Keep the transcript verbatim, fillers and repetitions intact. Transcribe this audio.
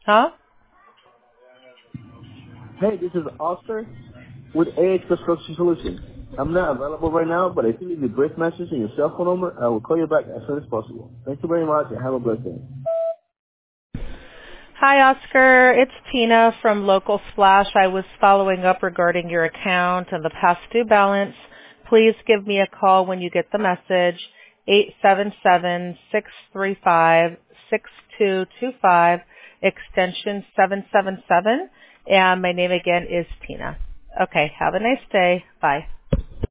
Huh? Hey, this is Oscar with A H Construction Solutions. I'm not available right now, but if you leave a brief message and your cell phone number, I will call you back as soon as possible. Thank you very much and have a blessed day. Hi, Oscar. It's Tina from Local Splash. I was following up regarding your account and the past due balance. Please give me a call when you get the message, eight seven seven, six three five, six two two five, extension seven seven seven, and my name again is Tina. Okay, have a nice day. Bye.